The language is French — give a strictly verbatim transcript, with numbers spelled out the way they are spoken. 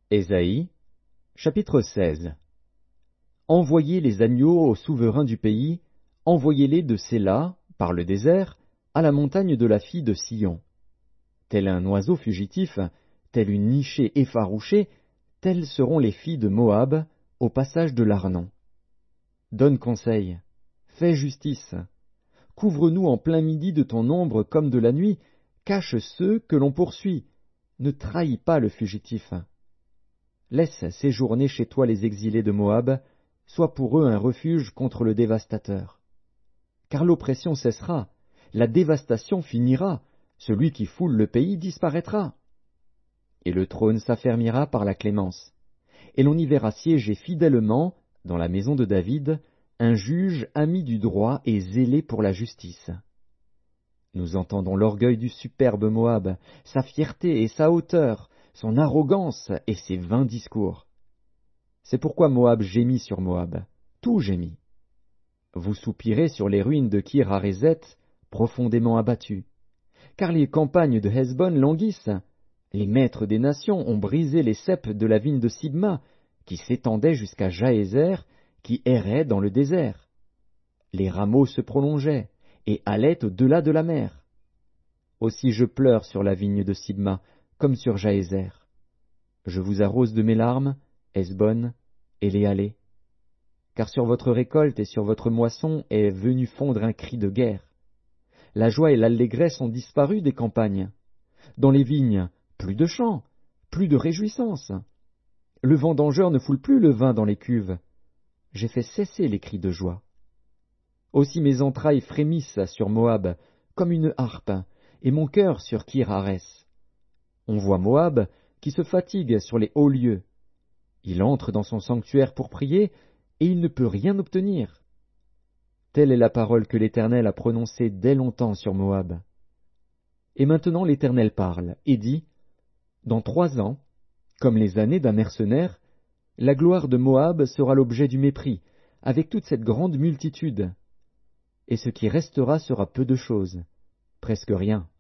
Ésaïe, chapitre seize. Envoyez les agneaux aux souverains du pays, envoyez-les de Séla, par le désert, à la montagne de la fille de Sion. Tel un oiseau fugitif, tel une nichée effarouchée, telles seront les filles de Moab, au passage de l'Arnon. Donne conseil, fais justice. Couvre-nous en plein midi de ton ombre comme de la nuit, cache ceux que l'on poursuit, ne trahis pas le fugitif. Laisse séjourner chez toi les exilés de Moab, sois pour eux un refuge contre le dévastateur. Car l'oppression cessera, la dévastation finira, celui qui foule le pays disparaîtra. Et le trône s'affermira par la clémence, et l'on y verra siéger fidèlement, dans la maison de David, un juge ami du droit et zélé pour la justice. Nous entendons l'orgueil du superbe Moab, sa fierté et sa hauteur, son arrogance et ses vains discours. C'est pourquoi Moab gémit sur Moab, tout gémit. Vous soupirez sur les ruines de Kir-Hareset, profondément abattues. Car les campagnes de Hesbon languissent. Les maîtres des nations ont brisé les ceps de la vigne de Sibma, qui s'étendait jusqu'à Jaézer, qui errait dans le désert. Les rameaux se prolongeaient et allaient au-delà de la mer. Aussi je pleure sur la vigne de Sibma, comme sur Jaézer. Je vous arrose de mes larmes, Hesbon, et les allées. Car sur votre récolte et sur votre moisson est venu fondre un cri de guerre. La joie et l'allégresse ont disparu des campagnes. Dans les vignes, plus de chants, plus de réjouissance. Le vendangeur ne foule plus le vin dans les cuves. J'ai fait cesser les cris de joie. Aussi mes entrailles frémissent sur Moab, comme une harpe, et mon cœur sur Kir-Hares. On voit Moab qui se fatigue sur les hauts lieux. Il entre dans son sanctuaire pour prier, et il ne peut rien obtenir. Telle est la parole que l'Éternel a prononcée dès longtemps sur Moab. Et maintenant l'Éternel parle, et dit, dans trois ans, comme les années d'un mercenaire, la gloire de Moab sera l'objet du mépris, avec toute cette grande multitude. Et ce qui restera sera peu de choses, presque rien.